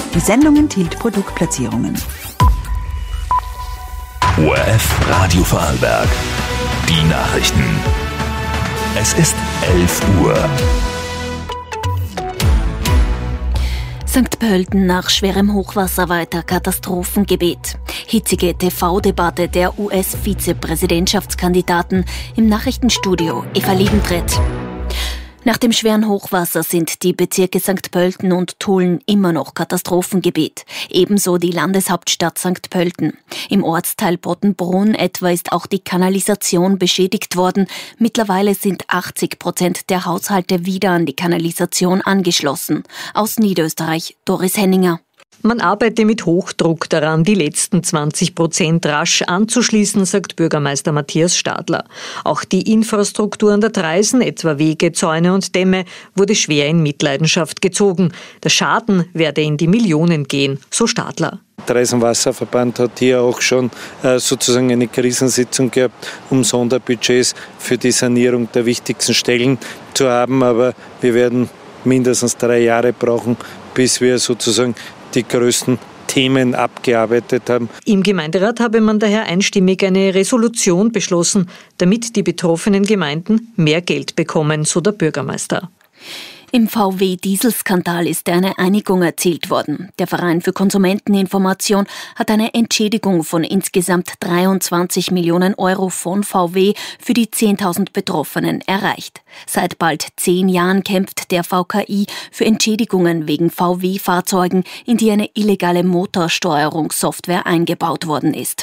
Die Sendung enthielt Produktplatzierungen. ORF Radio Vorarlberg. Die Nachrichten. Es ist 11 Uhr. St. Pölten nach schwerem Hochwasser weiter Katastrophengebet. Hitzige TV-Debatte der US-Vizepräsidentschaftskandidaten im Nachrichtenstudio Eva Liebentritt. Nach dem schweren Hochwasser sind die Bezirke St. Pölten und Tulln immer noch Katastrophengebiet. Ebenso die Landeshauptstadt St. Pölten. Im Ortsteil Pottenbrunn etwa ist auch die Kanalisation beschädigt worden. Mittlerweile sind 80% der Haushalte wieder an die Kanalisation angeschlossen. Aus Niederösterreich, Doris Henninger. Man arbeite mit Hochdruck daran, die letzten 20% rasch anzuschließen, sagt Bürgermeister Matthias Stadler. Auch die Infrastruktur an der Traisen, etwa Wege, Zäune und Dämme, wurde schwer in Mitleidenschaft gezogen. Der Schaden werde in die Millionen gehen, so Stadler. Der Reisenwasserverband hat hier auch schon sozusagen eine Krisensitzung gehabt, um Sonderbudgets für die Sanierung der wichtigsten Stellen zu haben. Aber wir werden mindestens 3 Jahre brauchen, bis wir sozusagen die größten Themen abgearbeitet haben. Im Gemeinderat habe man daher einstimmig eine Resolution beschlossen, damit die betroffenen Gemeinden mehr Geld bekommen, so der Bürgermeister. Im VW-Dieselskandal ist eine Einigung erzielt worden. Der Verein für Konsumenteninformation hat eine Entschädigung von insgesamt 23 Millionen Euro von VW für die 10.000 Betroffenen erreicht. Seit bald 10 Jahren kämpft der VKI für Entschädigungen wegen VW-Fahrzeugen, in die eine illegale Motorsteuerungssoftware eingebaut worden ist.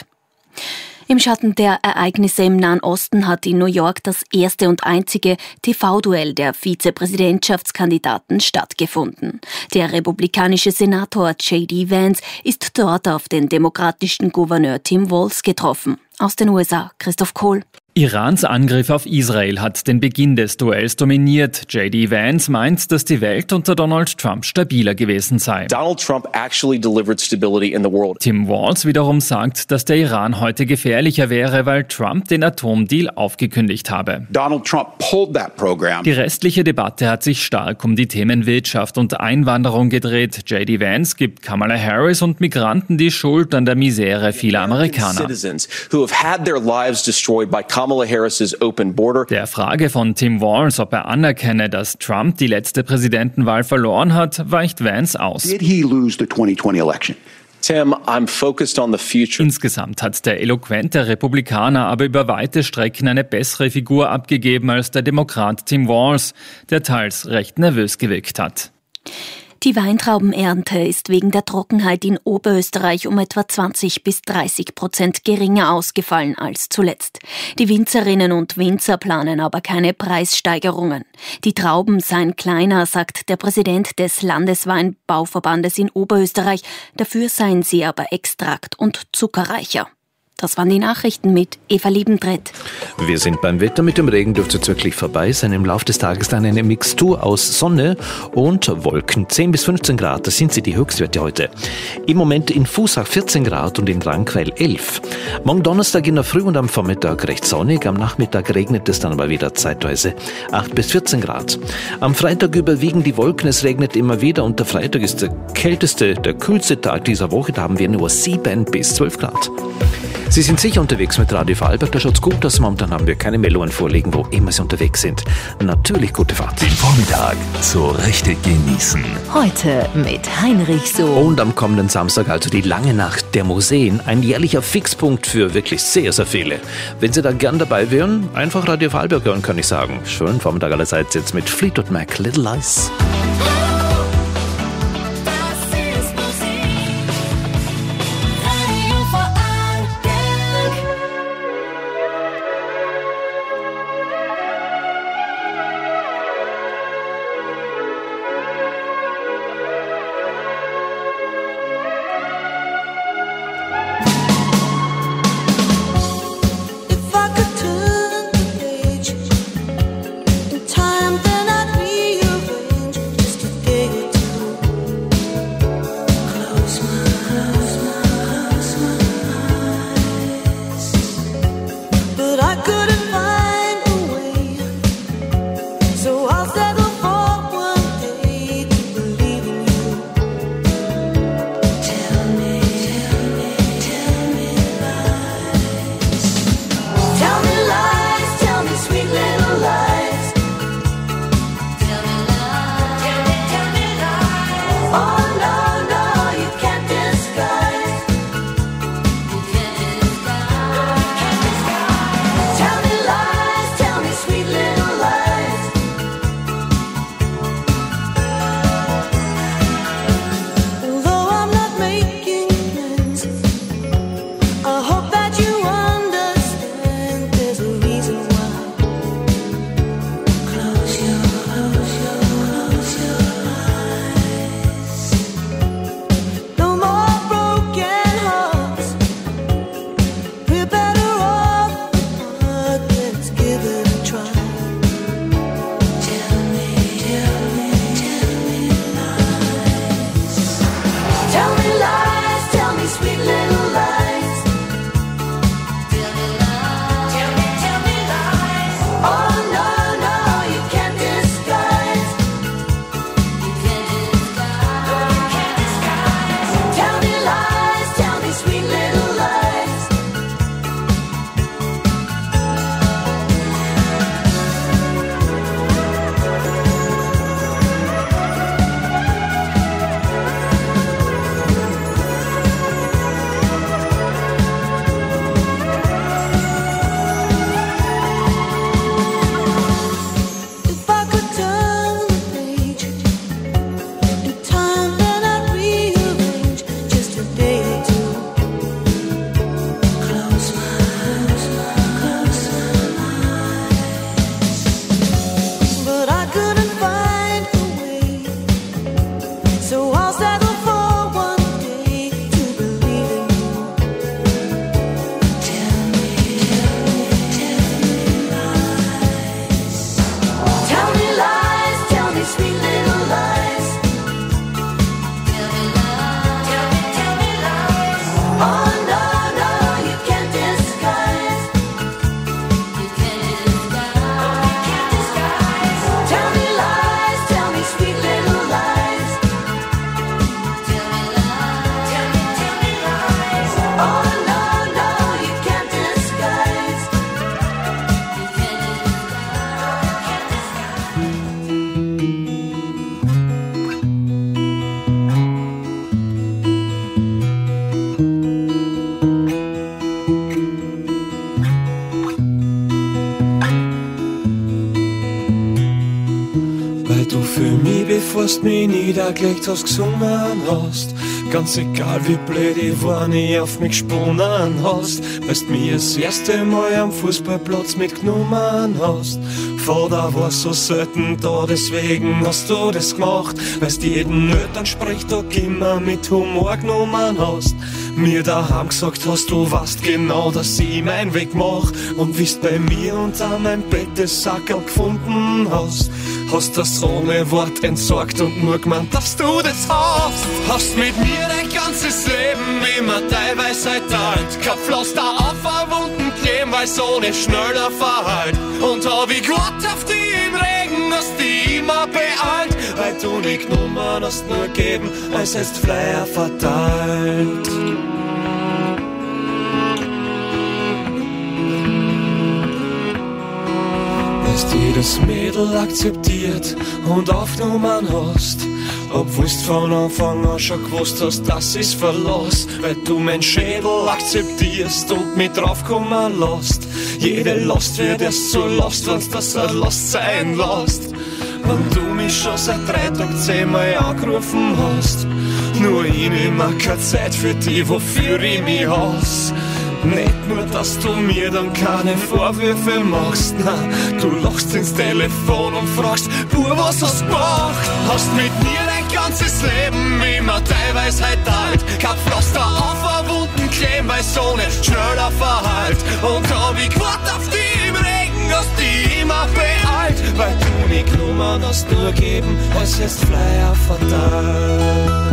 Im Schatten der Ereignisse im Nahen Osten hat in New York das erste und einzige TV-Duell der Vizepräsidentschaftskandidaten stattgefunden. Der republikanische Senator J.D. Vance ist dort auf den demokratischen Gouverneur Tim Walz getroffen. Aus den USA, Christoph Kohl. Irans Angriff auf Israel hat den Beginn des Duells dominiert. J.D. Vance meint, dass die Welt unter Donald Trump stabiler gewesen sei. Donald Trump actually delivered stability in the world. Tim Walz wiederum sagt, dass der Iran heute gefährlicher wäre, weil Trump den Atomdeal aufgekündigt habe. Donald Trump pulled that program. Die restliche Debatte hat sich stark um die Themen Wirtschaft und Einwanderung gedreht. J.D. Vance gibt Kamala Harris und Migranten die Schuld an der Misere vieler Amerikaner. Citizens who have had their lives destroyed by Kamala Harris's open border. Der Frage von Tim Walz, ob er anerkenne, dass Trump die letzte Präsidentenwahl verloren hat, weicht Vance aus. Did he lose the 2020 election? Tim, I'm focused on the future. Insgesamt hat der eloquente Republikaner aber über weite Strecken eine bessere Figur abgegeben als der Demokrat Tim Walz, der teils recht nervös gewirkt hat. Die Weintraubenernte ist wegen der Trockenheit in Oberösterreich um etwa 20-30% geringer ausgefallen als zuletzt. Die Winzerinnen und Winzer planen aber keine Preissteigerungen. Die Trauben seien kleiner, sagt der Präsident des Landesweinbauverbandes in Oberösterreich. Dafür seien sie aber extrakt- und zuckerreicher. Das waren die Nachrichten mit Eva Liebentritt. Wir sind beim Wetter. Mit dem Regen dürfte es wirklich vorbei sein. Im Laufe des Tages dann eine Mixtur aus Sonne und Wolken. 10 bis 15 Grad, das sind sie die Höchstwerte heute. Im Moment in Vusach 14 Grad und in Rankweil 11. Morgen Donnerstag in der Früh und am Vormittag recht sonnig. Am Nachmittag regnet es dann aber wieder zeitweise 8 bis 14 Grad. Am Freitag überwiegen die Wolken, es regnet immer wieder und der Freitag ist der kühlste Tag dieser Woche. Da haben wir nur 7 bis 12 Grad. Sie sind sicher unterwegs mit Radio Vorarlberg, da schaut's gut aus. Momentan haben wir keine Meldungen vorliegen, wo immer Sie unterwegs sind. Natürlich gute Fahrt. Den Vormittag so richtig genießen. Heute mit Heinrich So. Und am kommenden Samstag also die lange Nacht der Museen. Ein jährlicher Fixpunkt für wirklich sehr, sehr viele. Wenn Sie da gern dabei wären, einfach Radio Vorarlberg hören, kann ich sagen. Schönen Vormittag allerseits jetzt mit Fleetwood Mac, Little Lies. Time then I'd rearrange just to weil du für mich, bevor du mich niedergelegt hast, gesungen hast. Ganz egal wie blöd ich war, nie auf mich gesponnen hast, weil's mir das erste Mal am Fußballplatz mitgenommen hast. Vater war so selten da, deswegen hast du das gemacht, weil's jeden Elternsprechtag immer mit Humor genommen hast. Mir daheim gesagt hast, du weißt genau, dass ich meinen Weg mach, und wie's bei mir unter meinem Bett das Sackerl gefunden hast. Hast das ohne Wort entsorgt und nur gemeint, dass du das hast. Hast mit mir dein ganzes Leben immer teilweise alt. Kein Pflaster auf eine Wunden kleben, weil's ohne schneller verhalt. Und hab ich gewartet auf die im Regen, hast die immer beeilt, weil du nicht genommen hast, nur geben, als hättest Flyer verteilt. Jedes Mädel akzeptiert und aufgenommen hast, obwohl's von Anfang an schon gewusst hast, dass ich's verlass, weil du mein Schädel akzeptierst und mich draufkommen lässt. Jede Last wird erst zur Last, wenn's das eine Last sein lässt. Wenn du mich schon seit 3 Tagen 10-mal angerufen hast, nur ich nehm mir keine Zeit für die, wofür ich mich hasse. Nicht nur, dass du mir dann keine Vorwürfe machst, nein, du lachst ins Telefon und fragst, Bub, was hast du gemacht? Hast mit mir dein ganzes Leben immer teilweise alt. Kein Pflaster auf eine Wunden kleben, weil's ohne schneller verhalt. Und hab ich gewartet auf die im Regen, hast die immer beeilt, weil du nicht genommen hast, nur geben, als hättest Flyer verteilt.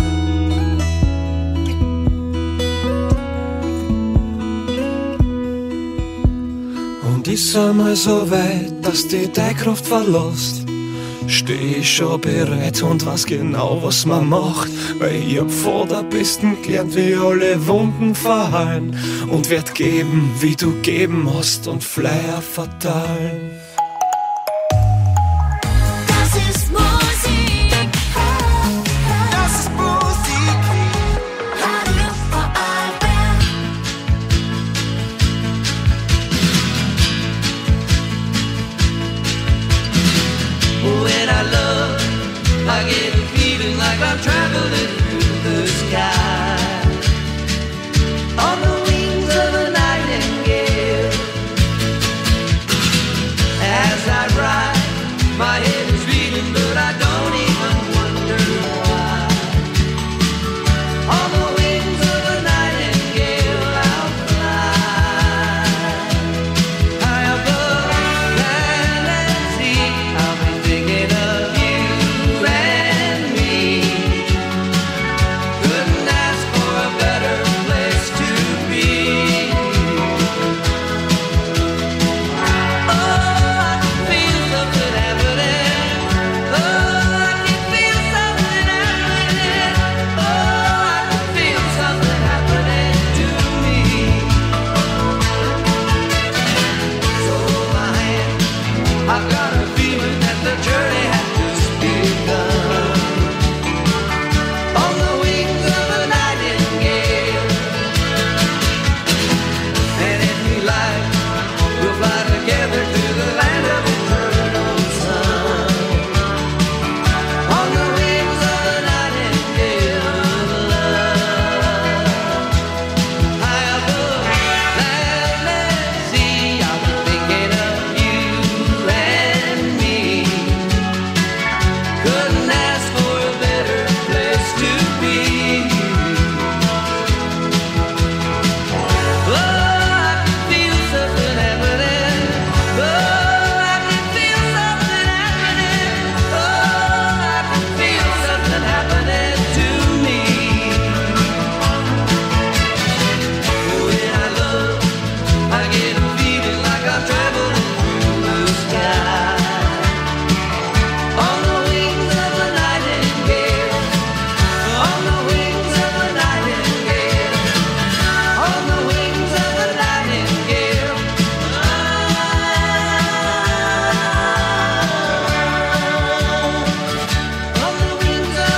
Ist einmal so weit, dass die deine Kraft verlässt, steh ich schon bereit und weiß genau, was man macht, weil ich hab vor der Besten gelernt, wie alle Wunden verheilen, und werd geben, wie du geben hast, und Flyer verteilen.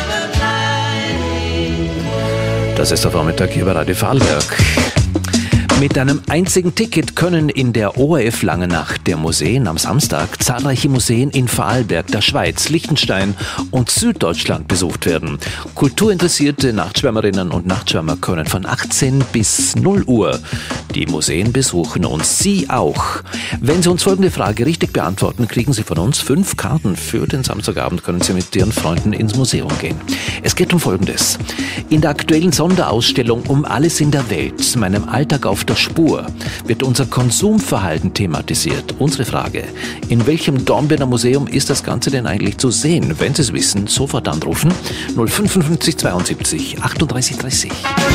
Das ist der Vormittag hier bei Radio Vorarlberg. Mit einem einzigen Ticket können in der ORF Langenacht der Museen am Samstag zahlreiche Museen in Vorarlberg, der Schweiz, Liechtenstein und Süddeutschland besucht werden. Kulturinteressierte Nachtschwärmerinnen und Nachtschwärmer können von 18 bis 0 Uhr die Museen besuchen und Sie auch. Wenn Sie uns folgende Frage richtig beantworten, kriegen Sie von uns 5 Karten für den Samstagabend, können Sie mit Ihren Freunden ins Museum gehen. Es geht um Folgendes. In der aktuellen Sonderausstellung Um alles in der Welt, meinem Alltag auf der Spur, wird unser Konsumverhalten thematisiert. Unsere Frage, in welchem Dornbirner Museum ist das Ganze denn eigentlich zu sehen? Wenn Sie es wissen, sofort anrufen 055 72 38 30.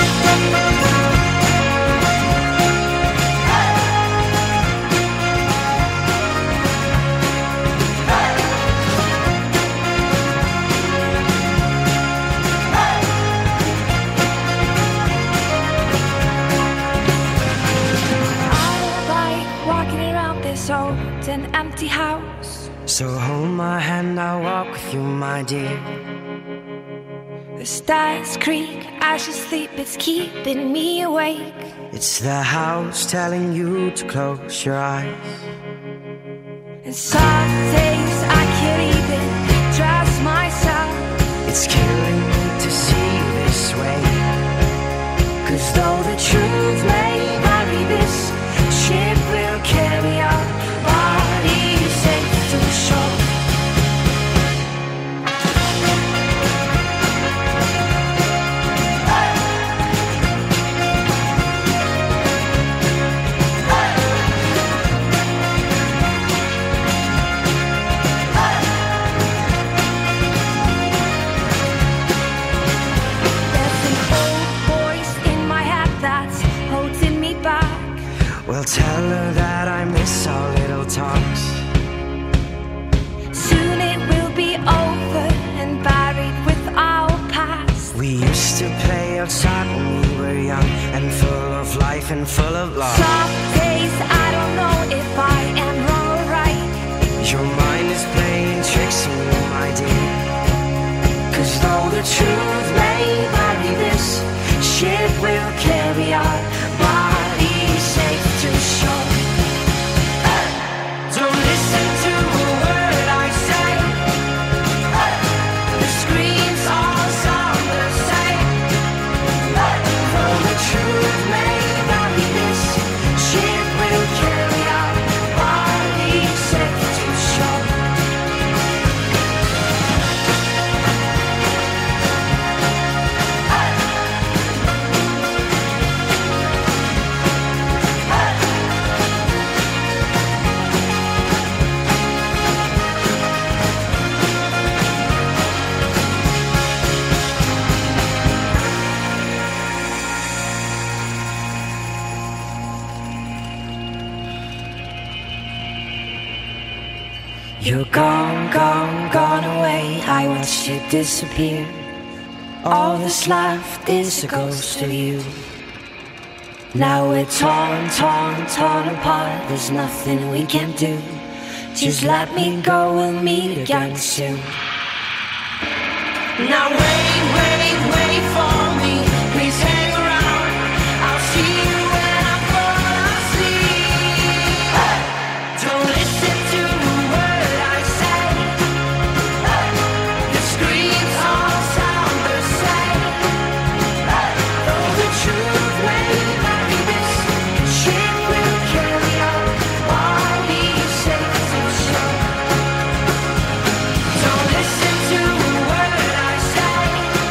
So hold my hand, I'll walk with you, my dear. The stars creak as you sleep, it's keeping me awake. It's the house telling you to close your eyes. And some days I can't even trust myself. It's killing me to see you this way. 'Cause though the truth may vary, this ship will carry our bodies safe to shore. Well, tell her that I miss our little talks. Soon it will be over and buried with our past. We used to play outside when we were young and full of life and full of love. Some days I don't know if I am wrong or right. Your mind is playing tricks on you, my dear. 'Cause though the truth may vary, this ship will carry our bodies safe to shore. Don't listen to a word I say. The screams all sound the same. Though the truth may vary, this ship will carry our bodies safe to shore. You're gone, gone, gone away. I watched you disappear. All that's left is a ghost of you. Now we're torn, torn, torn apart. There's nothing we can do. Just let me go, we'll meet again soon. Now wait, wait, wait for me. Please hang around. I'll see you when I fall asleep. Don't listen to a word I say. The screams all sound the same. Though the truth may vary, this ship will carry our bodies safe to shore. Don't listen to a word I say.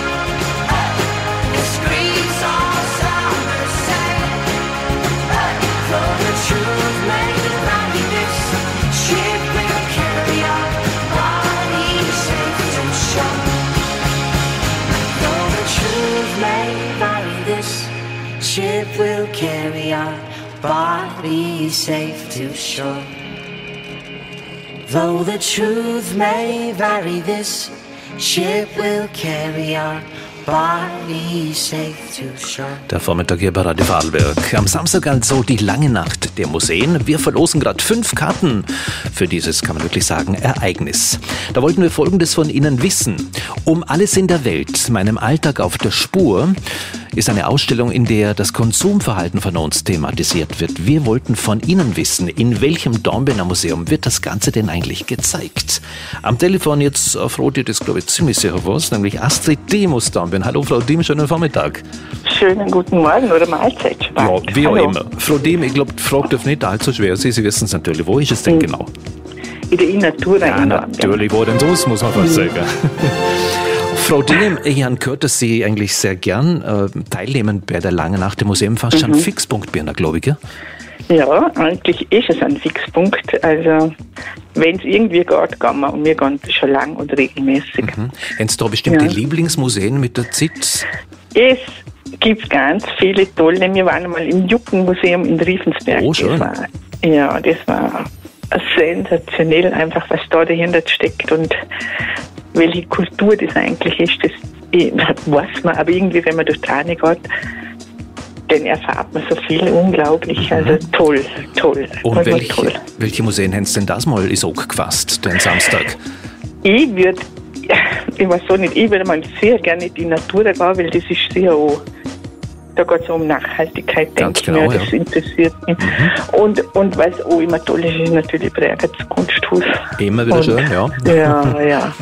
The screams all sound the same. Though the truth may vary, this ship will carry our bodies safe to shore. Though the truth may vary, this ship will carry our bodies safe to shore. Though the truth may vary, this ship will carry our bodies safe to shore. Der Vormittag hier bei Radio Vorarlberg. Am Samstag also die lange Nacht der Museen. Wir verlosen gerade 5 Karten für dieses, kann man wirklich sagen, Ereignis. Da wollten wir Folgendes von Ihnen wissen. Um alles in der Welt, meinem Alltag auf der Spur, ist eine Ausstellung, in der das Konsumverhalten von uns thematisiert wird. Wir wollten von Ihnen wissen, in welchem Dornbirner Museum wird das Ganze denn eigentlich gezeigt? Am Telefon jetzt Frau Diem, das glaube ich ziemlich sicher was, nämlich Astrid Diem aus Dornbirn. Hallo Frau Diem, schönen Vormittag. Schönen guten Morgen oder Mahlzeit. Ja, wie auch immer. Frau Diem, ich glaube, die Frage darf nicht allzu schwer sein. Sie wissen es natürlich. Wo ist es denn genau? In der Innatura. Ja, natürlich. Wo denn sonst, muss man fast sagen. Frau Diem, ich habe gehört, dass Sie eigentlich sehr gern teilnehmen bei der Lange Nacht im Museum. Fast schon Fixpunkt bei Ihnen, glaube ich, gell? Ja, eigentlich ist es ein Fixpunkt. Also, wenn es irgendwie geht, gehen wir. Und wir gehen schon lang und regelmäßig. Haben Sie da bestimmte Lieblingsmuseen mit der Zeit? Es gibt ganz viele tolle. Wir waren einmal im Juckenmuseum in Riefensberg. Oh, schön. Das war sensationell, einfach was da dahinter steckt und welche Kultur das eigentlich ist, das weiß man. Aber irgendwie, wenn man durch die Tane geht, dann erfahrt man so viel, unglaublich. Also toll. Und welche Museen haben Sie denn das mal ins Auge gefasst, den Samstag? Ich würde mal sehr gerne in die Natur gehen, weil das ist sehr auch, da geht es um Nachhaltigkeit, denke ich mir, das interessiert mich. Und was auch immer toll ist natürlich Bregenz Kunsthaus. Immer wieder schön, ja. Ja.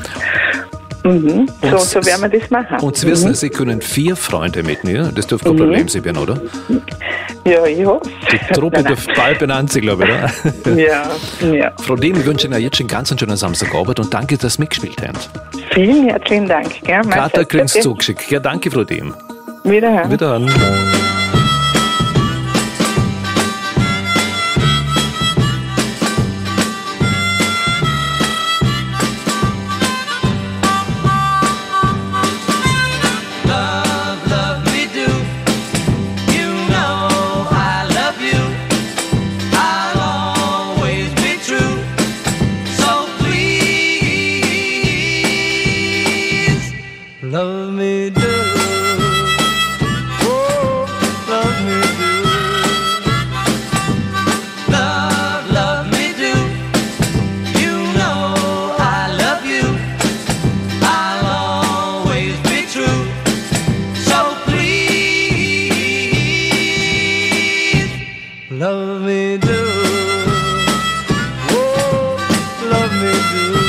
So werden wir das machen. Und Sie wissen, Sie können 4 Freunde mitnehmen, das dürfte kein Problem sein, oder? Ja, ich hoffe. Die Truppe dürfte bald benannt sein, glaube ich, oder? Ja. Frau Diem, ich wünsche Ihnen jetzt schon ganz einen schönen Samstagabend und danke, dass Sie mitgespielt haben. Vielen herzlichen Dank. Kata kriegst du zugeschickt. Ja, danke, Frau Diem. Wiederhören. Love me do, oh, love me do, love me do. You know I love you, I'll always be true. So please, love me do, oh, love me do.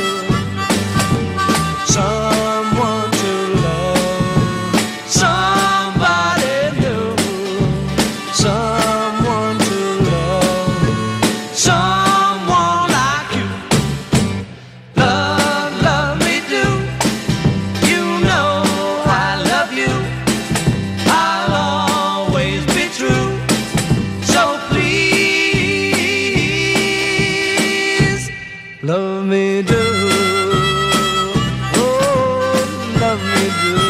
Someone love me do, oh, love me do.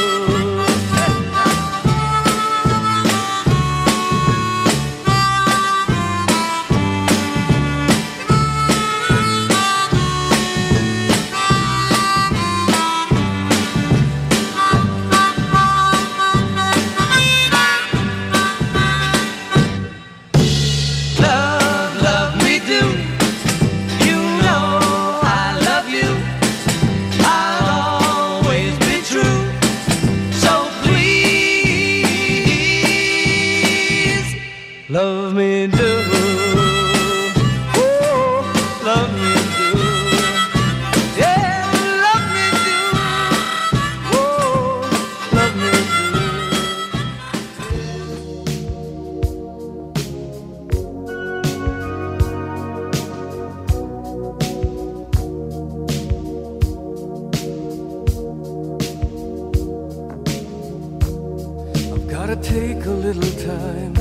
Love me do. Love me do, oh, love me do, yeah, love me do, oh, love me do. I've gotta take a little time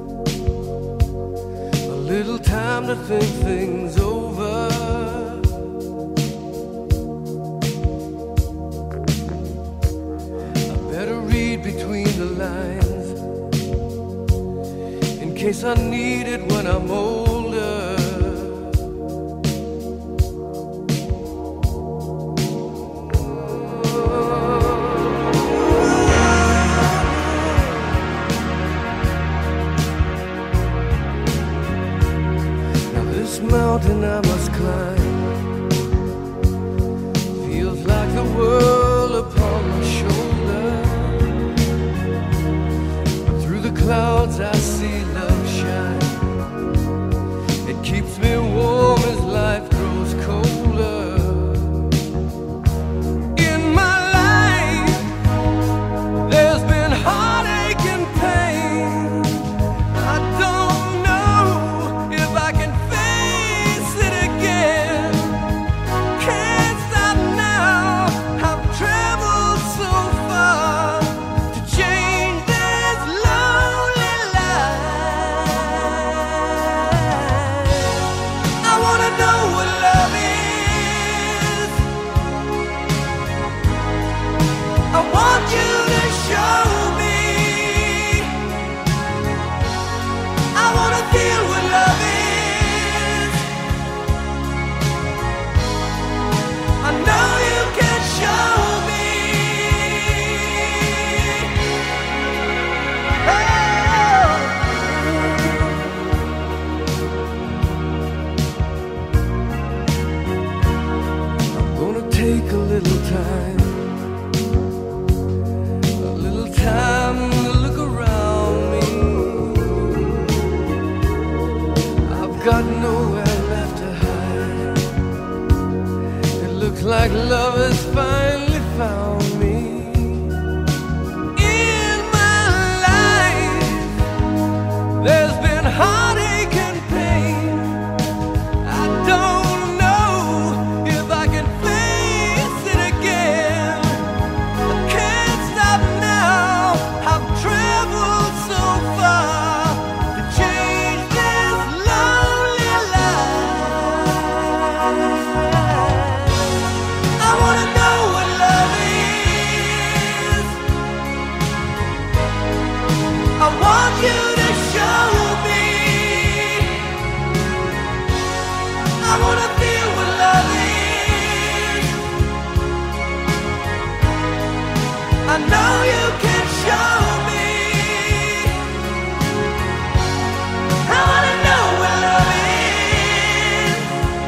to think things over. I better read between the lines in case I need it when I'm older. Mountain I must climb feels like the world upon my shoulder. little time to look around me. I've got nowhere left to hide. It looks like love has finally found me. In my life, there's been heartache and pain. I don't know if I can face it again. I can't stop now. I've traveled so far to change this lonely life. I wanna know what love is. I want you to show me. I wanna feel what love is. I know you can show me. I wanna know what love is.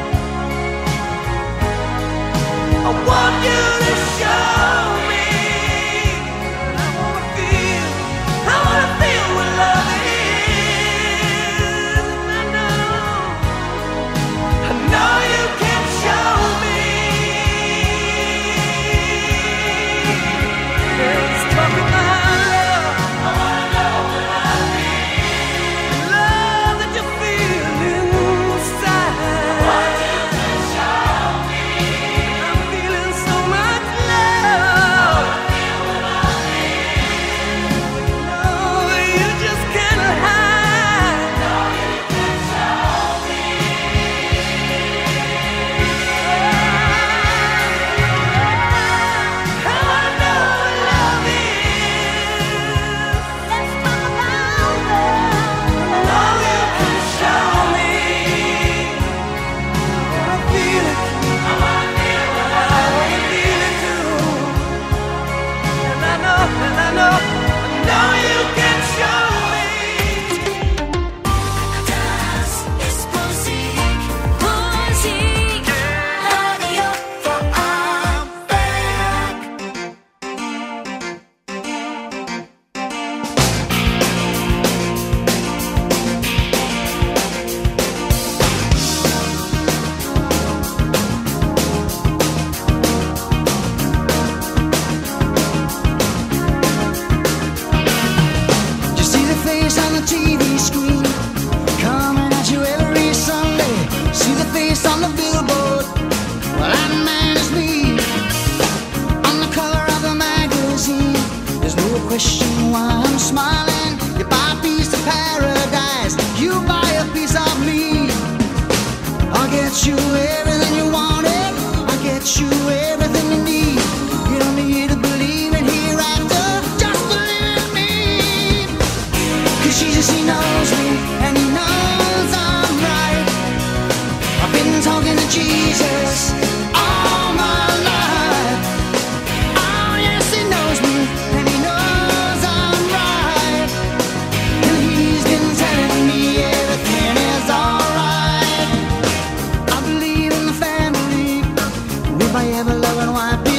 I want you to show me. I wanna feel what love is. I know you can show me. Let's talk about love. I wanna know what love is. Love that you feel inside. I want you to show me. I'm feeling so much love. I feel what love is. No, you just can't hide. No, you can show me. I wanna know what love is. Let's talk about love. No, you can show me. I feel it. I wanna feel what love is. I feel it too. And I know you can show me. Das ist Musik, Musik, Radio Vorarlberg. You see the face on the TV screen, coming at you every Sunday. See the face on the billboard, well that man is me. On the cover of the magazine, there's no question why I'm smiling. You buy a piece of paradise, you buy a piece of me. I'll get you everything you wanted, I'll get you everything you need. You don't need to believe in hereafter, just believe in me. 'Cause Jesus, he knows me, and he knows I'm right. I've been talking to Jesus all my life. Oh yes, he knows me, and he knows I'm right. And he's been telling me everything is alright. I believe in the family, with my ever-loving wife.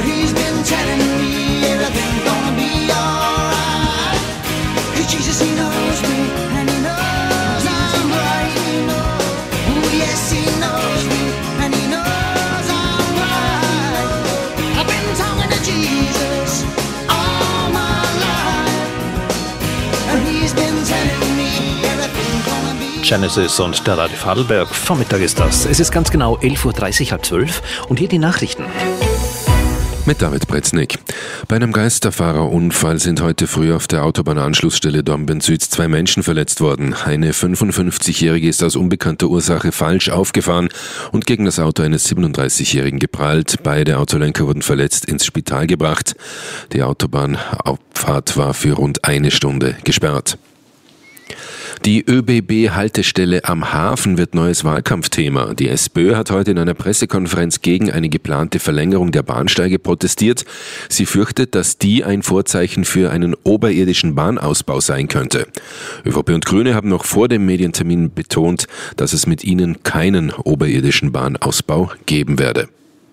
He's been telling me everything's gonna be alright. 'Cause Jesus, he knows me and he knows I'm right. Oh yes, he knows me and he knows I'm right. I've been talking to Jesus all my life, and he's been telling me everything's gonna be. Genesis und der Radio Vorarlberg. Vormittag ist das. Es ist ganz genau 11.30 Uhr, 11:30 und hier die Nachrichten. Mit David Bretznik. Bei einem Geisterfahrerunfall sind heute früh auf der Autobahnanschlussstelle Dornbirn-Süd 2 Menschen verletzt worden. Eine 55-Jährige ist aus unbekannter Ursache falsch aufgefahren und gegen das Auto eines 37-Jährigen geprallt. Beide Autolenker wurden verletzt ins Spital gebracht. Die Autobahnauffahrt war für rund 1 Stunde gesperrt. Die ÖBB-Haltestelle am Hafen wird neues Wahlkampfthema. Die SPÖ hat heute in einer Pressekonferenz gegen eine geplante Verlängerung der Bahnsteige protestiert. Sie fürchtet, dass die ein Vorzeichen für einen oberirdischen Bahnausbau sein könnte. ÖVP und Grüne haben noch vor dem Medientermin betont, dass es mit ihnen keinen oberirdischen Bahnausbau geben werde.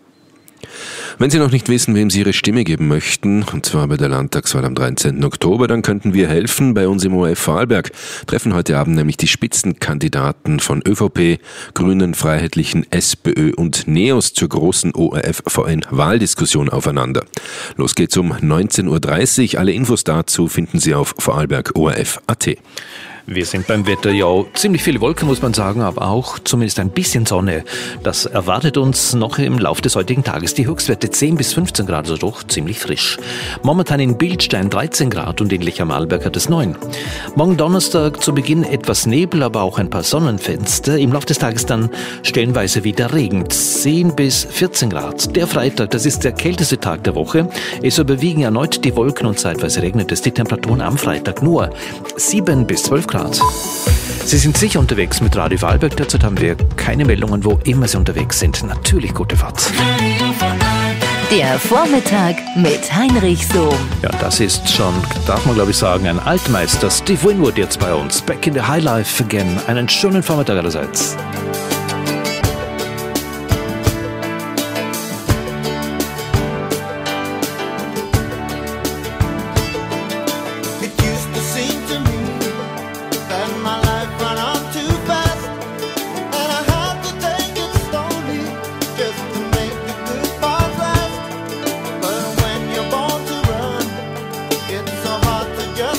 Wenn Sie noch nicht wissen, wem Sie Ihre Stimme geben möchten, und zwar bei der Landtagswahl am 13. Oktober, dann könnten wir helfen. Bei uns im ORF Vorarlberg treffen heute Abend nämlich die Spitzenkandidaten von ÖVP, Grünen, Freiheitlichen, SPÖ und NEOS zur großen ORF-VN-Wahldiskussion aufeinander. Los geht's um 19.30 Uhr. Alle Infos dazu finden Sie auf vorarlberg.orf.at. Wir sind beim Wetter, ja, ziemlich viele Wolken, muss man sagen, aber auch zumindest ein bisschen Sonne. Das erwartet uns noch im Laufe des heutigen Tages. Die Höchstwerte 10 bis 15 Grad, also doch ziemlich frisch. Momentan in Bildstein 13 Grad und in Lichermalberg hat es 9. Morgen Donnerstag zu Beginn etwas Nebel, aber auch ein paar Sonnenfenster. Im Laufe des Tages dann stellenweise wieder Regen, 10 bis 14 Grad. Der Freitag, das ist der kälteste Tag der Woche. Es überwiegen erneut die Wolken und zeitweise regnet es. Die Temperaturen am Freitag nur 7 bis 12 Grad. Sie sind sicher unterwegs mit Radio Vorarlberg. Derzeit haben wir keine Meldungen, wo immer Sie unterwegs sind. Natürlich gute Fahrt. Der Vormittag mit Heinrich Sohm. Ja, das ist schon, darf man glaube ich sagen, ein Altmeister. Steve Winwood jetzt bei uns. Back in the High Life again. Einen schönen Vormittag allerseits.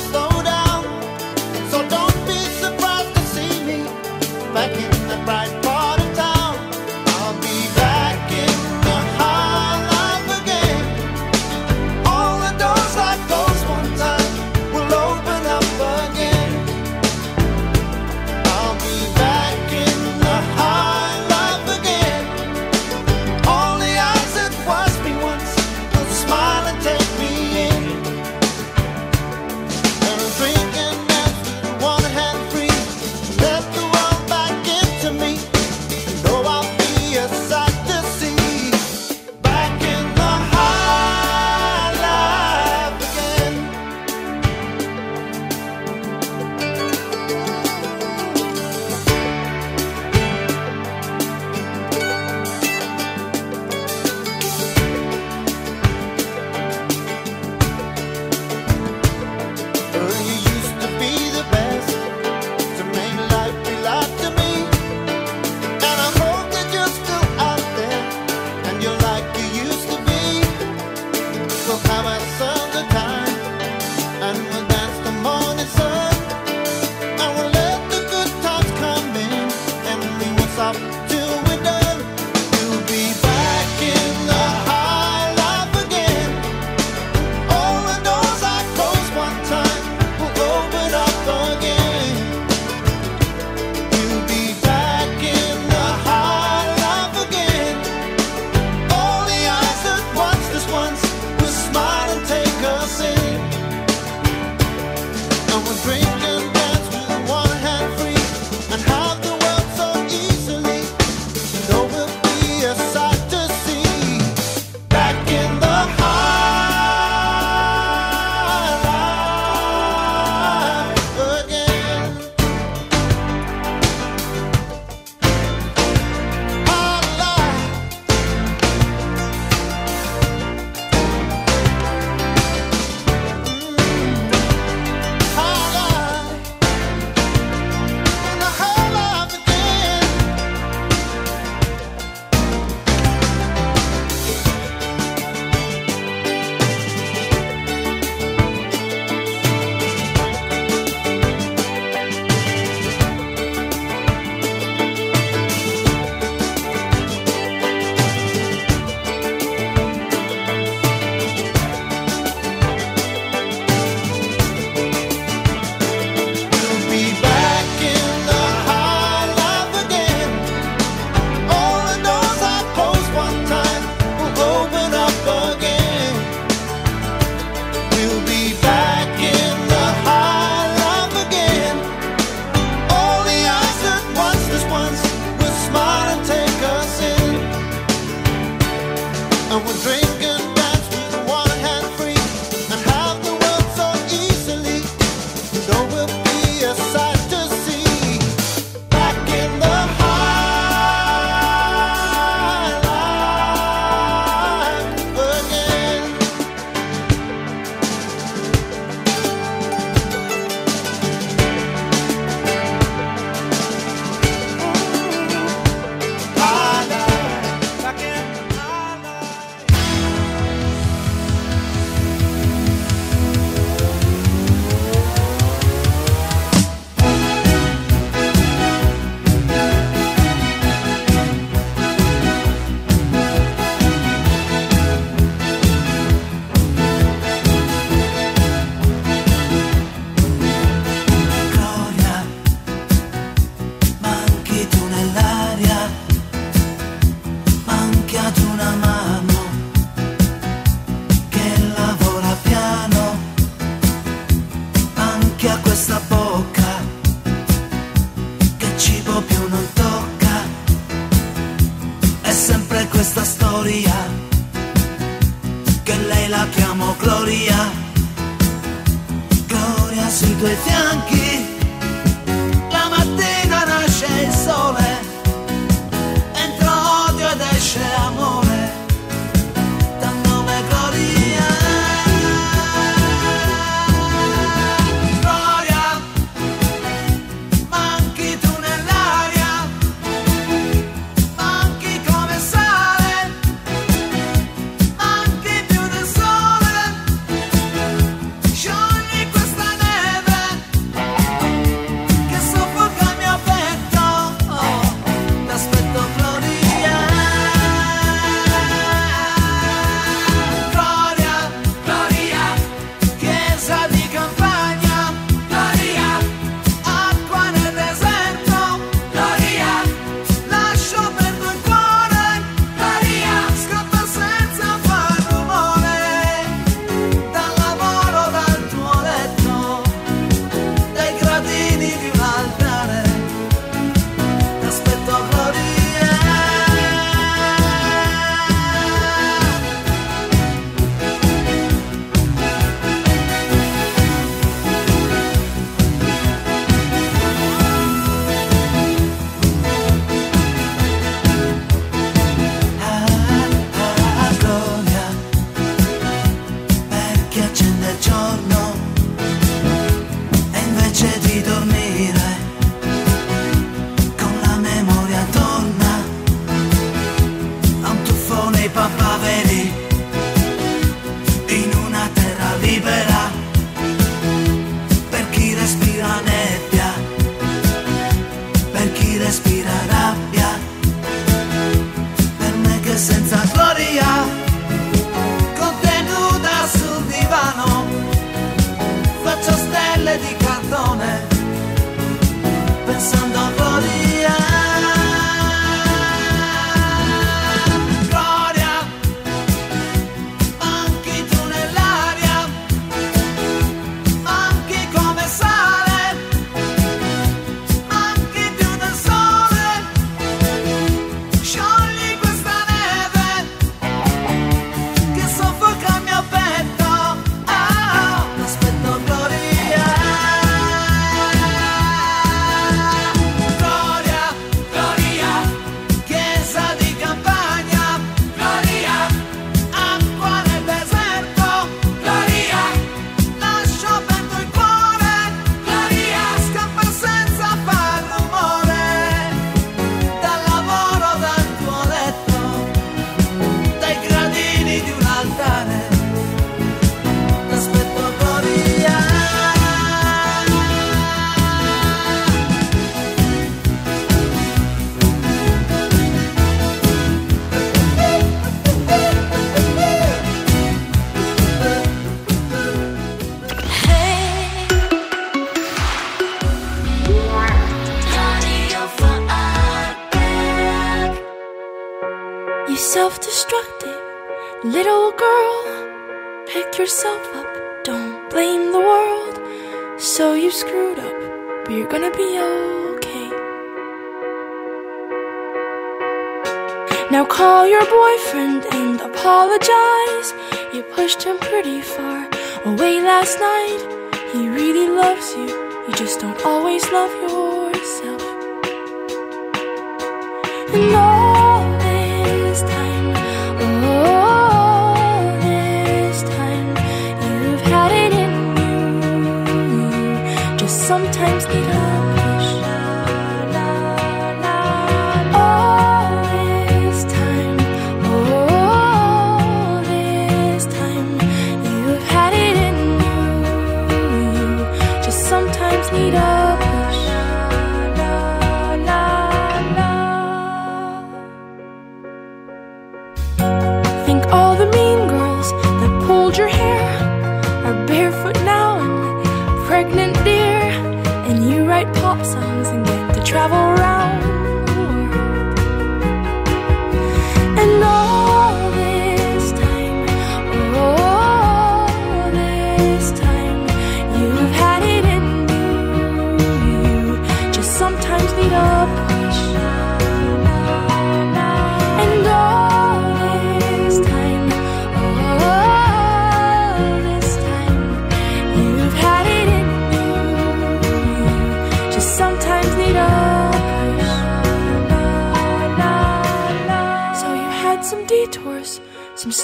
Back in the bright via questa bocca che cibo più non tocca. È sempre questa storia che lei la chiamo Gloria. Gloria sui tuoi fianchi, la mattina nasce il sole, entra odio ed esce amore, dal nome Gloria. Gloria, manchi tu nell'aria, manchi come sale, manchi più del sole, sciogli questa neve che soffoca il mio petto, oh, t'aspetto Gloria. Gloria, Gloria, chiesa di campagna, Gloria, acqua nel deserto, Gloria, lascio perdo il cuore, Gloria, scappa senza far rumore, dal lavoro, dal tuo letto, dai gradini di un altare, t'aspetto Gloria. Gloria, per chi accende il giorno e invece di dormire con la memoria torna a un tuffo nei papaveri in una terra libera, per chi respira nebbia, per chi respira rabbia, per me che senza gloria, contenuta sul divano, faccio stelle di cartone, pensando a gloria. Gloria, manchi tu nell'aria, manchi come sale, manchi più del sole, sciogli questa neve che soffoca il mio petto, ah, aspetto Gloria. Gloria, Gloria, chiesa di campagna, Gloria, acqua nel deserto, Gloria, lascio perdo il cuore, Gloria, scappa senza far rumore, dal lavoro, dal tuo letto, dai gradini di un altare, t'aspetto Gloria. You self-destructive little girl, pick yourself up, don't blame the world. So you screwed up, but you're gonna be okay. Now call your boyfriend and apologize. You pushed him pretty far away last night. He really loves you, you just don't always love yourself. And all this time, you've had it in you. Just sometimes need a push. All this time, you've had it in you. Just sometimes need a push.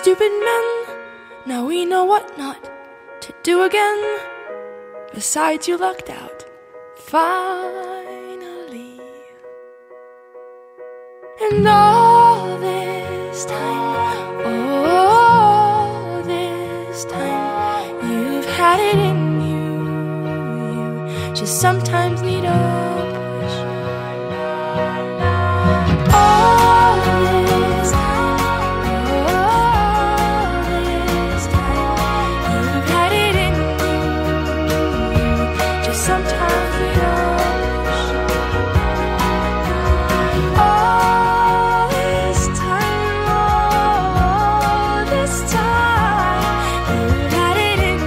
stupid men. Now we know what not to do again. Besides, you lucked out finally. And all this time, you've had it in you. You just sometimes need a push. All this time, you've had it in you. Just sometimes need a push. All this time, you've had it in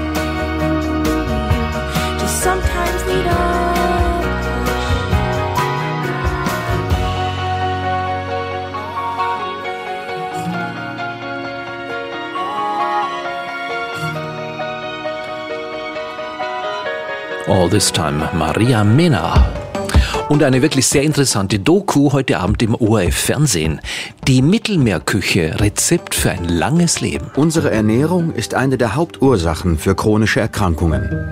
you. Just sometimes need a All This Time, Maria Mena. Und eine wirklich sehr interessante Doku heute Abend im ORF-Fernsehen. Die Mittelmeerküche, Rezept für ein langes Leben. Unsere Ernährung ist eine der Hauptursachen für chronische Erkrankungen.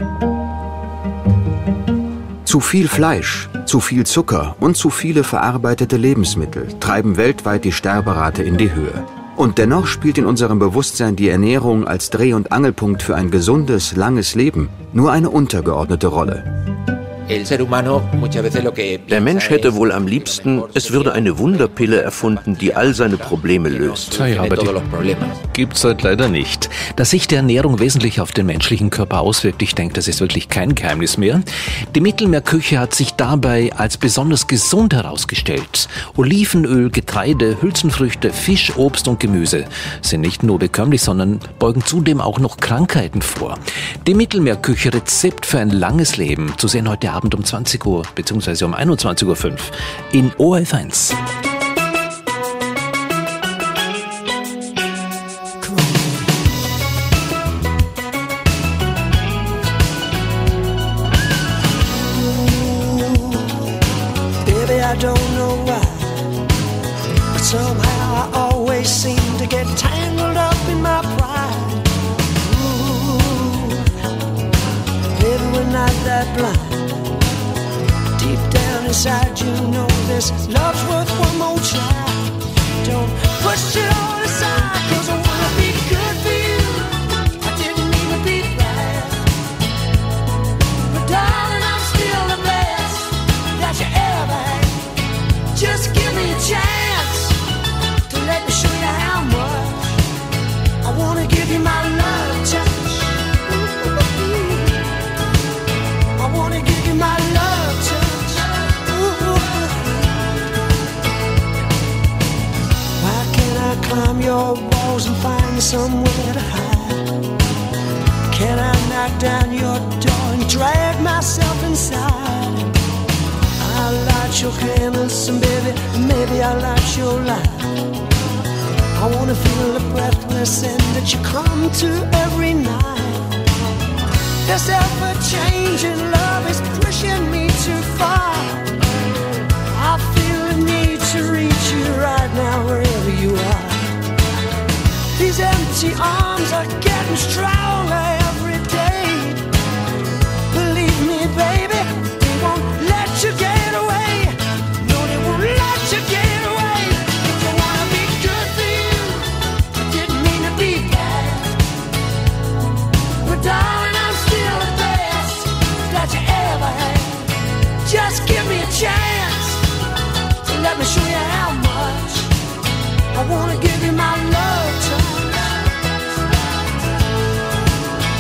Zu viel Fleisch, zu viel Zucker und zu viele verarbeitete Lebensmittel treiben weltweit die Sterberate in die Höhe. Und dennoch spielt in unserem Bewusstsein die Ernährung als Dreh- und Angelpunkt für ein gesundes, langes Leben nur eine untergeordnete Rolle. Der Mensch hätte wohl am liebsten, es würde eine Wunderpille erfunden, die all seine Probleme löst. Ja, aber die gibt's halt leider nicht. Dass sich die Ernährung wesentlich auf den menschlichen Körper auswirkt, ich denke, das ist wirklich kein Geheimnis mehr. Die Mittelmeerküche hat sich dabei als besonders gesund herausgestellt. Olivenöl, Getreide, Hülsenfrüchte, Fisch, Obst und Gemüse sind nicht nur bekömmlich, sondern beugen zudem auch noch Krankheiten vor. Die Mittelmeerküche, Rezept für ein langes Leben, zu sehen heute Abend um 20 Uhr bzw. um 21.05 Uhr in ORF1. Baby, I don't know why, but somehow I always seem to get tangled up in my pride. Ooh, baby, we're not that blind. Deep down inside you know this love's worth one more try. Don't push it all aside, 'cause I wanna be good for you. I didn't mean to be bad, but darling, I'm still the best that you ever had. Just give me a chance to let me show you how much I wanna give you my love touch. I wanna give you my love touch. Climb your walls and find somewhere to hide. Can I knock down your door and drag myself inside? I'll light your candles and baby, maybe I'll light your light. I wanna feel the breathless end that you come to every night. This ever-changing love is pushing me too far. I feel the need to reach you right now wherever you are. These empty arms are getting stronger every day. Believe me, baby, they won't let you get away. No, they won't let you get away. If I wanna be good for you, I didn't mean to be bad. But darling, I'm still the best that you ever had. Just give me a chance to let me show you how much I wanna give you my love touch.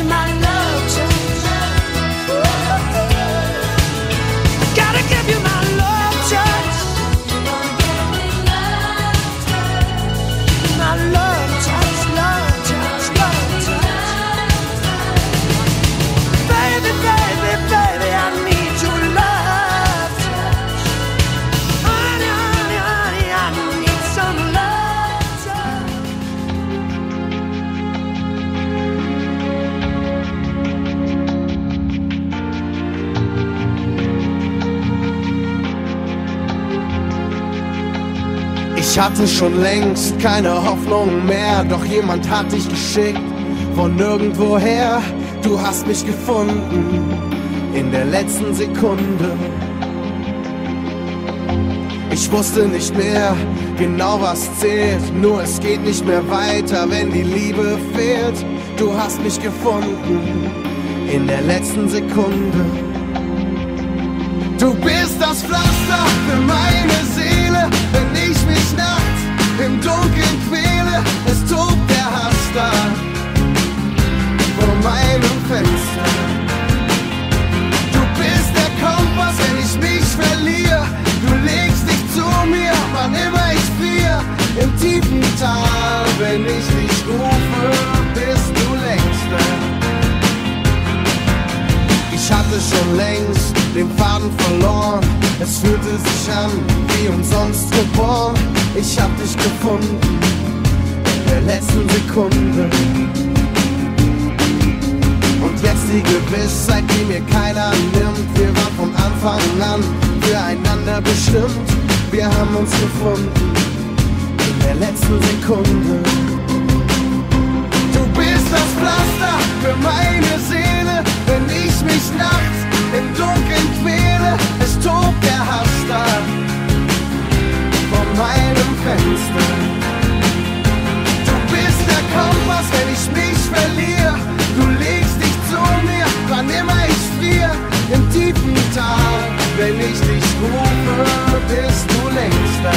you my love touch. Gotta give you my love touch. My love touch, love touch, love touch. Baby, baby, baby, I need your love touch. Honey, honey, honey, I need some love touch. Ich hatte schon längst keine Hoffnung mehr, doch jemand hat dich geschickt von nirgendwoher. Du hast mich gefunden in der letzten Sekunde. Ich wusste nicht mehr genau, was zählt, nur es geht nicht mehr weiter, wenn die Liebe fehlt. Du hast mich gefunden in der letzten Sekunde. Du bist das Pflaster für meine Seele, wenn ich mich nachts im Dunkeln quäle. Es tobt der Hass da vor meinem Fenster. Du bist der Kompass, wenn ich mich verliere. Du legst dich zu mir, wann immer ich friere. Im tiefen Tal, wenn ich dich rufe, bist du längst da. Ich hatte schon längst den Faden verloren. Es fühlte sich an wie umsonst geboren. Ich hab dich gefunden in der letzten Sekunde. Und jetzt die Gewissheit, die mir keiner nimmt. Wir waren von Anfang an füreinander bestimmt. Wir haben uns gefunden in der letzten Sekunde. Du bist das Pflaster für meine Seele, wenn ich mich nachts im Dunkeln quäle. Es tobt der Hass da vor meinem Fenster. Du bist der Kompass, wenn ich mich verliere. Du legst dich zu mir, wann immer ich friere. Im tiefen Tal, wenn ich dich rufe, bist du längst da.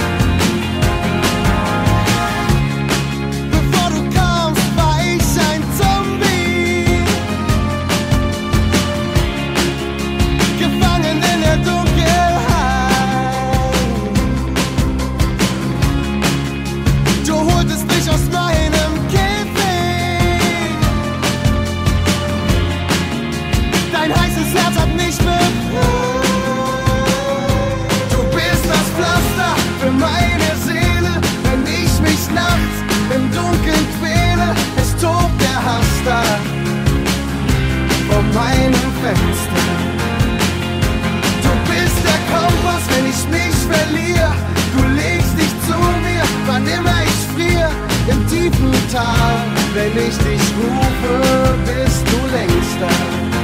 Bevor du kamst, war ich ein Zombie, gefangen in der Dunkelheit. Du holtest mich aus meinem Käfig. Dein heißes Herz hat mich befreit. Du bist das Pflaster für meine Seele, wenn ich mich nachts im Dunkeln quäle. Es tobt der Hass da vor meinem Fenster. Du bist der Kompass, wenn ich mich verliere. Du legst dich zu mir, wann immer ich friere. Im tiefen Tal, wenn ich dich rufe, bist du längst da.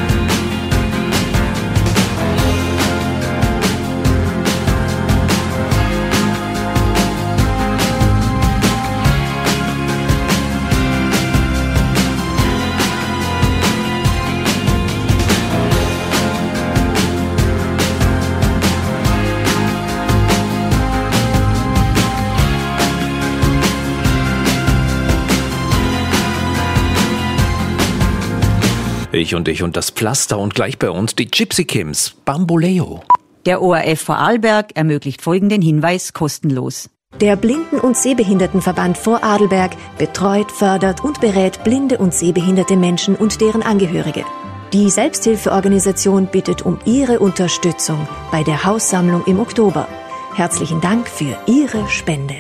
Ich und das Pflaster und gleich bei uns die Gypsy Kims, Bamboleo. Der ORF Vorarlberg ermöglicht folgenden Hinweis kostenlos. Der Blinden- und Sehbehindertenverband Vorarlberg betreut, fördert und berät blinde und sehbehinderte Menschen und deren Angehörige. Die Selbsthilfeorganisation bittet um Ihre Unterstützung bei der Haussammlung im Oktober. Herzlichen Dank für Ihre Spende.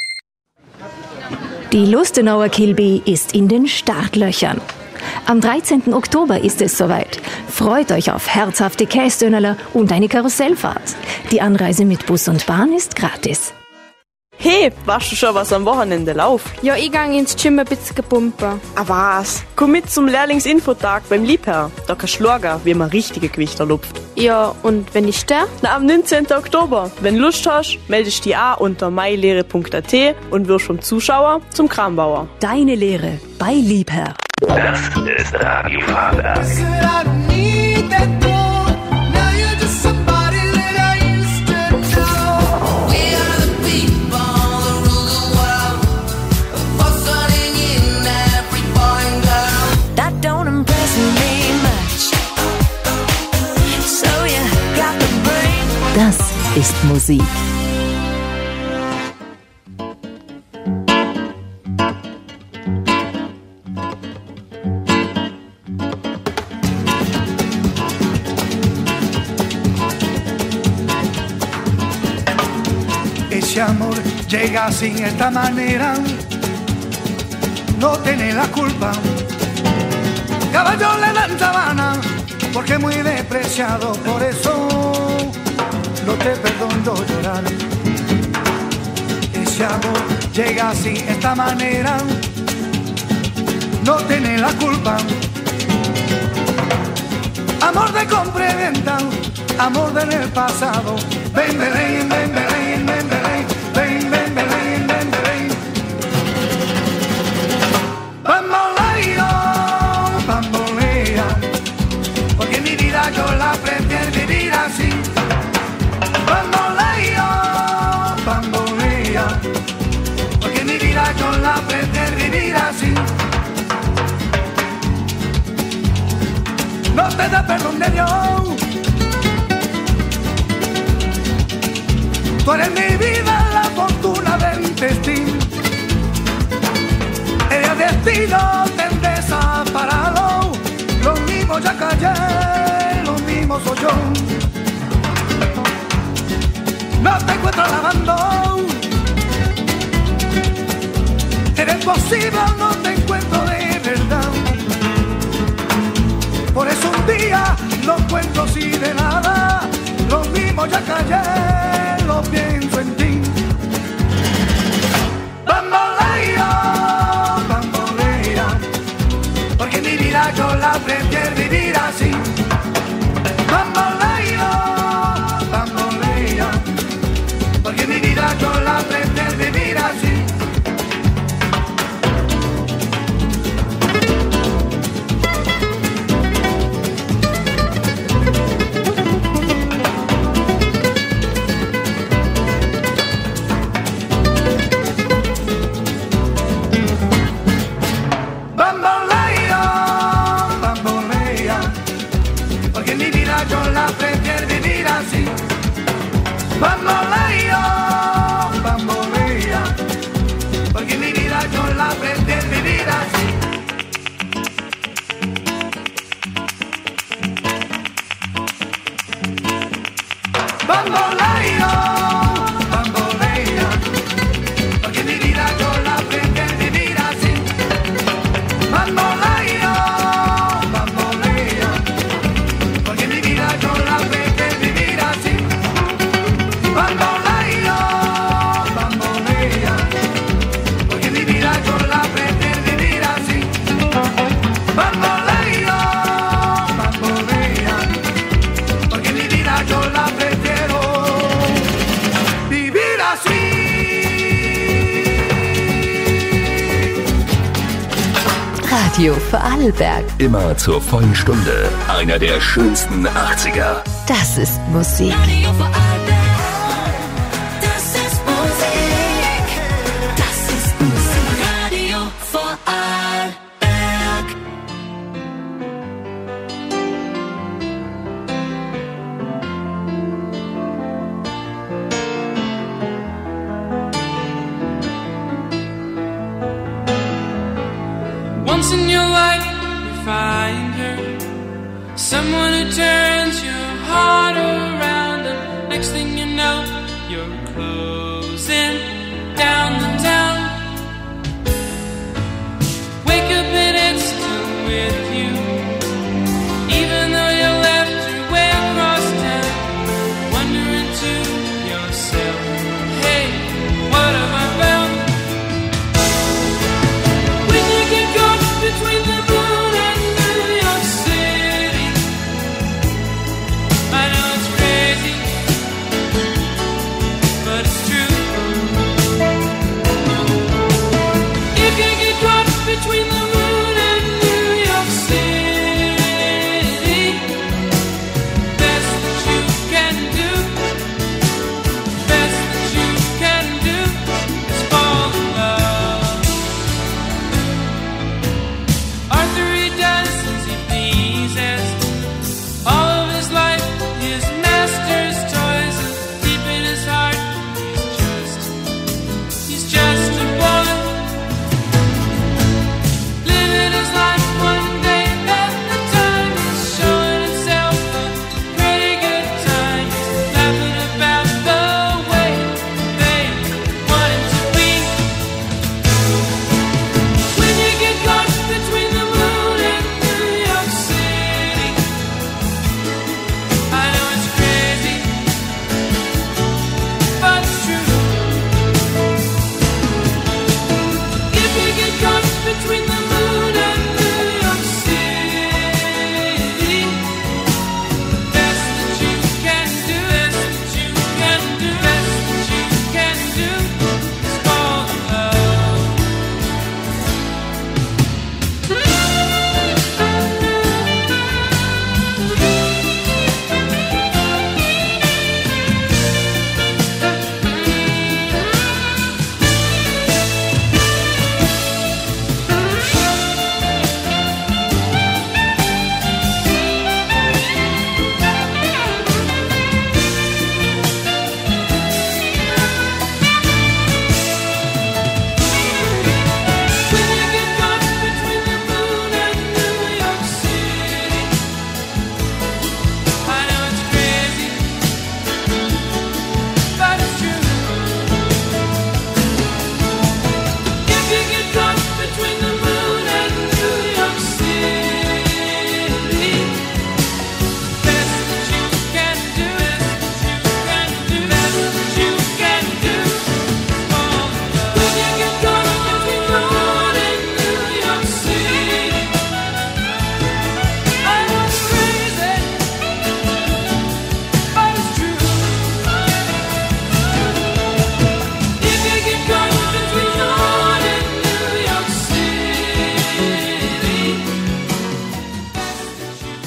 Die Lustenauer Kilby ist in den Startlöchern. Am 13. Oktober ist es soweit. Freut euch auf herzhafte Käsdönerler und eine Karussellfahrt. Die Anreise mit Bus und Bahn ist gratis. Hey, weißt du schon, was am Wochenende läuft? Ja, ich gang ins Gym ein bisschen pumpen. Ah was? Komm mit zum Lehrlingsinfotag beim Liebherr. Da kannst du schauen, wie man richtige Gewichte lupft. Ja, und wenn ich sterbe? Na, am 19. Oktober. Wenn du Lust hast, meldest dich auch unter mylehre.at und wirst vom Zuschauer zum Krambauer. Deine Lehre bei Liebherr. Das ist Radio Vorarlberg. That don't ist Musik. Ese amor llega así, esta manera, no tiene la culpa. Caballo le dan sabana, porque es muy despreciado, por eso no te perdono llorar. Ese amor llega así, esta manera, no tiene la culpa. Amor de compra y venta, amor del pasado. Ven, Belén, ven, Belén, ven, Belén, ven, ven, Belén, ven, Belén. Bamboleo, bambolea, porque mi vida yo la prefiero vivir así. Bamboleo, bambolea, porque mi vida yo la prefiero vivir así. No te da perdón de Dios. Tú eres mi vida, la fortuna del destino. El destino te desaparado. Lo mismo ya callé, lo mismo soy yo. No te encuentro lavando. Eres posible, no te encuentro de verdad. Por eso un día no cuento así de nada. Lo mismo ya callé, lo pienso en ti. Bamboleo, bambolea, porque mi vida yo la prefiero vivir así. Bamboleo, bambolea, porque mi vida yo la prefiero vivir así. Yo la prefiero vivir así. Bamboleo, bambolea, porque mi vida yo la prefiero vivir así. Bamboleo, bambolea, porque mi vida yo la prefiero vivir así. Bamboleo, bambolea, porque mi vida yo la prefiero vivir así. Bamboleo, bambolea, porque mi vida yo la prefiero vivir así. Bamboleo, bambolea, porque mi vida yo la prefiero vivir así. Radio Vorarlberg. Immer zur vollen Stunde. Einer der schönsten 80er. Das ist Musik. Radio Vorarlberg. Das ist Musik. Das ist Musik. Radio Vorarlberg. Once in your life you find her, someone who turns your heart around, and next thing you know you're closing down the town. Wake up and it's still with you, even though you left her way across town. Wondering to yourself, hey, what have I found? When you get caught between the moon and New York City, I know it's crazy, but it's true.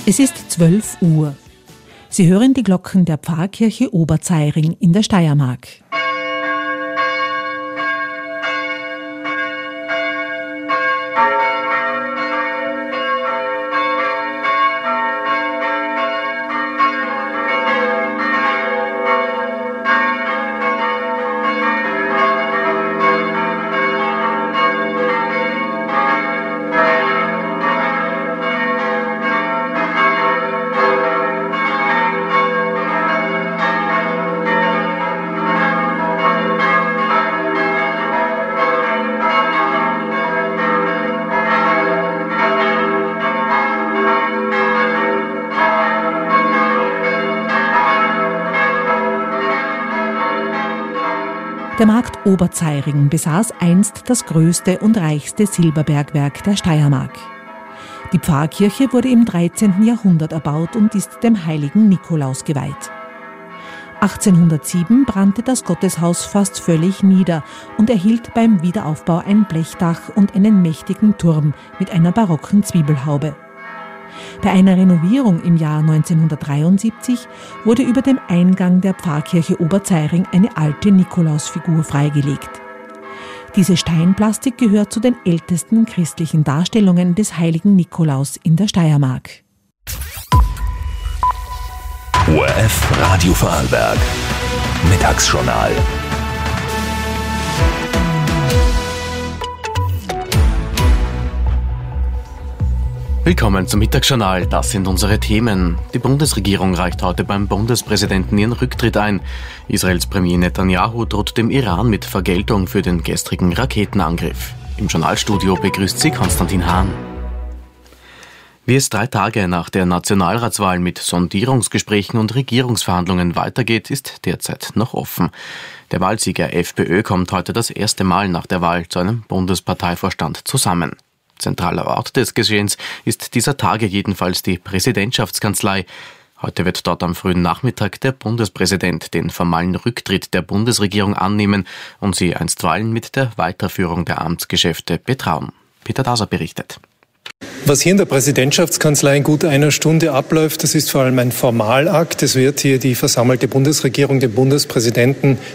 Es ist 12 Uhr. Sie hören die Glocken der Pfarrkirche Oberzeiring in der Steiermark. Der Markt Oberzeiring besaß einst das größte und reichste Silberbergwerk der Steiermark. Die Pfarrkirche wurde im 13. Jahrhundert erbaut und ist dem heiligen Nikolaus geweiht. 1807 brannte das Gotteshaus fast völlig nieder und erhielt beim Wiederaufbau ein Blechdach und einen mächtigen Turm mit einer barocken Zwiebelhaube. Bei einer Renovierung im Jahr 1973 wurde über dem Eingang der Pfarrkirche Oberzeiring eine alte Nikolausfigur freigelegt. Diese Steinplastik gehört zu den ältesten christlichen Darstellungen des heiligen Nikolaus in der Steiermark. ORF Radio Vorarlberg. Mittagsjournal. Willkommen zum Mittagsjournal. Das sind unsere Themen. Die Bundesregierung reicht heute beim Bundespräsidenten ihren Rücktritt ein. Israels Premier Netanyahu droht dem Iran mit Vergeltung für den gestrigen Raketenangriff. Im Journalstudio begrüßt sie Konstantin Hahn. Wie es 3 Tage nach der Nationalratswahl mit Sondierungsgesprächen und Regierungsverhandlungen weitergeht, ist derzeit noch offen. Der Wahlsieger FPÖ kommt heute das erste Mal nach der Wahl zu einem Bundesparteivorstand zusammen. Zentraler Ort des Geschehens ist dieser Tage jedenfalls die Präsidentschaftskanzlei. Heute wird dort am frühen Nachmittag der Bundespräsident den formalen Rücktritt der Bundesregierung annehmen und sie einstweilen mit der Weiterführung der Amtsgeschäfte betrauen. Peter Daser berichtet. Was hier in der Präsidentschaftskanzlei in gut einer Stunde abläuft, das ist vor allem ein Formalakt. Es wird hier die versammelte Bundesregierung dem Bundespräsidenten